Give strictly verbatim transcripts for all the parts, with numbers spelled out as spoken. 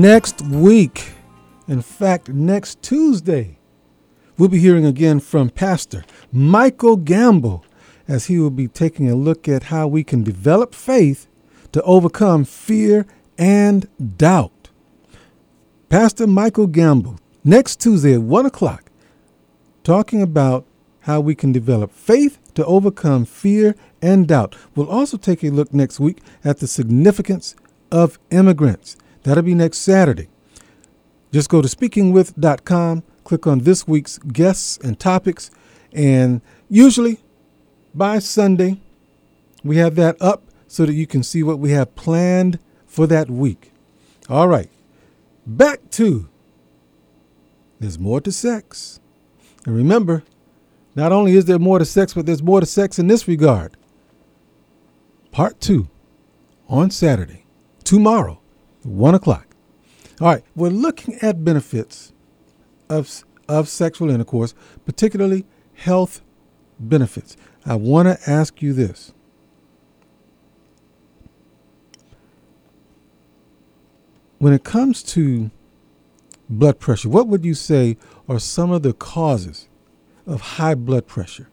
next week, in fact, next Tuesday, we'll be hearing again from Pastor Michael Gamble as he will be taking a look at how we can develop faith to overcome fear and doubt. Pastor Michael Gamble, next Tuesday at one o'clock, talking about how we can develop faith to overcome fear and doubt. We'll also take a look next week at the significance of immigrants. That'll be next Saturday. Just go to speaking with dot com, click on this week's guests and topics, and usually by Sunday, we have that up so that you can see what we have planned for that week. All right, back to there's more to sex. And remember, not only is there more to sex, but there's more to sex in this regard. Part two on Saturday, tomorrow, one o'clock. All right, we're looking at benefits of, of sexual intercourse, particularly health benefits. I want to ask you this. When it comes to blood pressure, what would you say are some of the causes of high blood pressure?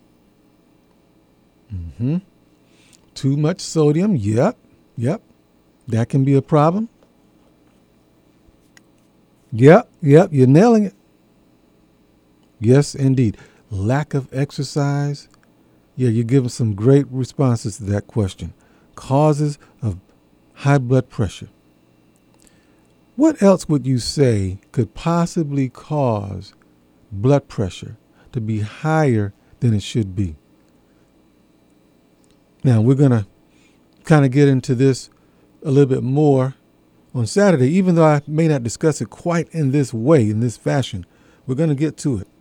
Mm-hmm. Too much sodium. Yep. Yep. That can be a problem. Yep. Yep. You're nailing it. Yes, indeed. Lack of exercise. Yeah, you're giving some great responses to that question. Causes of high blood pressure. What else would you say could possibly cause blood pressure to be higher than it should be? Now, we're going to kind of get into this a little bit more on Saturday, even though I may not discuss it quite in this way, in this fashion. We're going to get to it.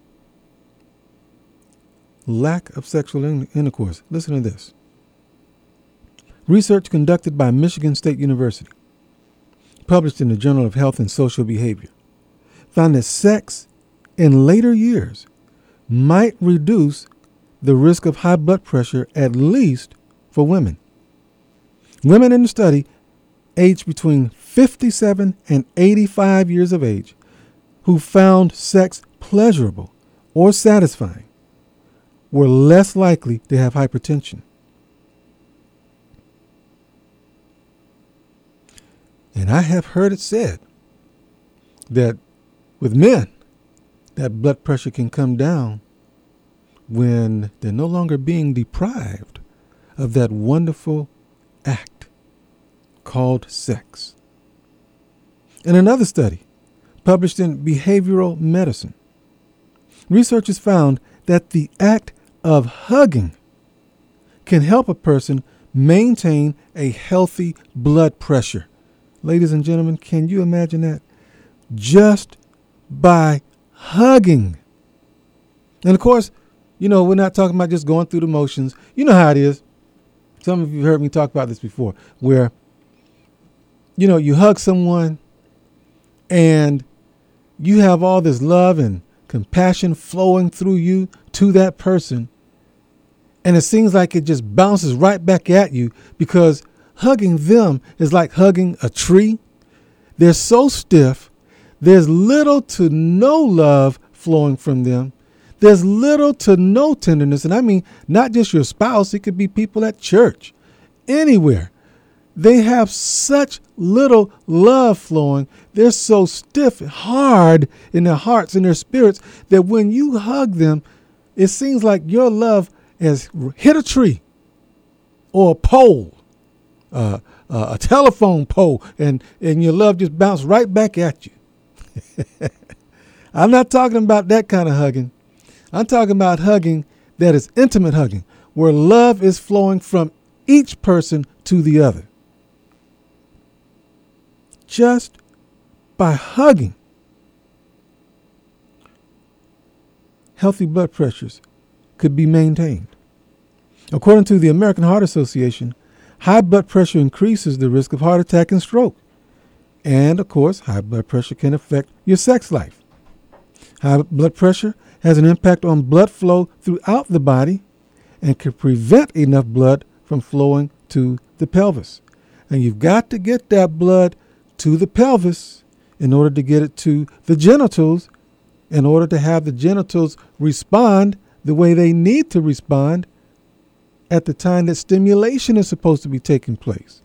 Lack of sexual in- intercourse. Listen to this. Research conducted by Michigan State University, published in the Journal of Health and Social Behavior, found that sex in later years might reduce the risk of high blood pressure, at least for women. Women in the study, aged between fifty-seven and eighty-five years of age, who found sex pleasurable or satisfying, were less likely to have hypertension. And I have heard it said that with men, that blood pressure can come down when they're no longer being deprived of that wonderful act called sex. In another study published in Behavioral Medicine, researchers found that the act of hugging can help a person maintain a healthy blood pressure. Ladies and gentlemen, can you imagine that? Just by hugging. And of course, you know, we're not talking about just going through the motions. You know how it is. Some of you heard me talk about this before, where, you know, you hug someone and you have all this love and compassion flowing through you to that person. And it seems like it just bounces right back at you, because hugging them is like hugging a tree. They're so stiff. There's little to no love flowing from them. There's little to no tenderness. And I mean, not just your spouse. It could be people at church, anywhere. They have such little love flowing. They're so stiff and hard in their hearts and their spirits that when you hug them, it seems like your love has hit a tree or a pole. Uh, uh, a telephone pole, and, and your love just bounced right back at you. I'm not talking about that kind of hugging. I'm talking about hugging that is intimate hugging, where love is flowing from each person to the other. Just by hugging, healthy blood pressures could be maintained. According to the American Heart Association, high blood pressure increases the risk of heart attack and stroke. And, of course, high blood pressure can affect your sex life. High blood pressure has an impact on blood flow throughout the body and can prevent enough blood from flowing to the pelvis. And you've got to get that blood to the pelvis in order to get it to the genitals, in order to have the genitals respond the way they need to respond at the time that stimulation is supposed to be taking place.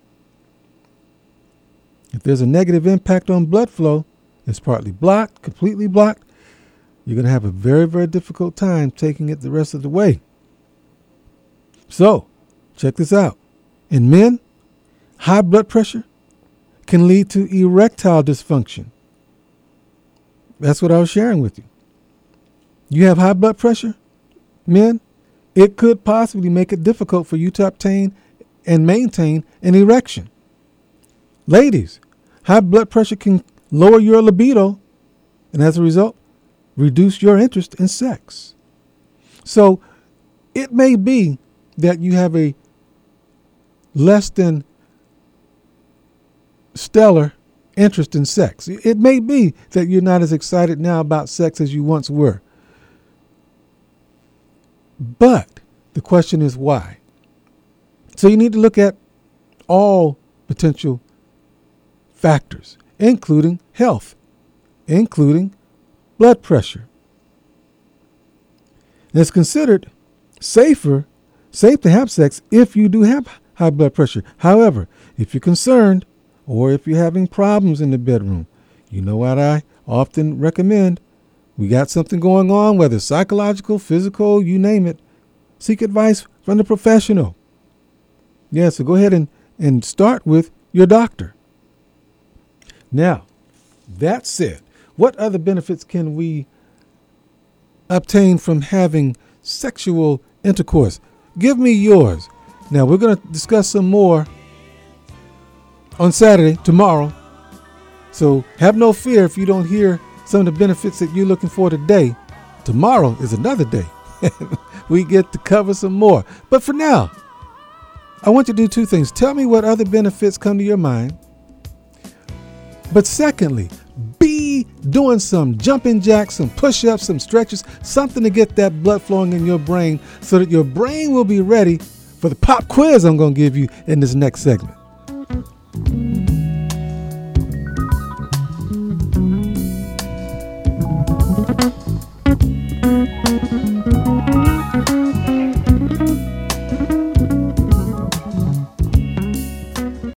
If there's a negative impact on blood flow, it's partly blocked, completely blocked, you're going to have a very, very difficult time taking it the rest of the way. So, check this out. In men, high blood pressure can lead to erectile dysfunction. That's what I was sharing with you. You have high blood pressure, men, it could possibly make it difficult for you to obtain and maintain an erection. Ladies, high blood pressure can lower your libido and as a result, reduce your interest in sex. So it may be that you have a less than stellar interest in sex. It may be that you're not as excited now about sex as you once were. But the question is why? So you need to look at all potential factors, including health, including blood pressure. And it's considered safer, safe to have sex if you do have high blood pressure. However, if you're concerned or if you're having problems in the bedroom, you know what I often recommend? We got something going on, whether it's psychological, physical, you name it. Seek advice from the professional. Yeah, so go ahead and, and start with your doctor. Now, that said, what other benefits can we obtain from having sexual intercourse? Give me yours. Now, we're going to discuss some more on Saturday, tomorrow. So have no fear if you don't hear some of the benefits that you're looking for today. Tomorrow is another day. We get to cover some more. But for now, I want you to do two things. Tell me what other benefits come to your mind. But secondly, be doing some jumping jacks, some push-ups, some stretches, something to get that blood flowing in your brain so that your brain will be ready for the pop quiz I'm going to give you in this next segment.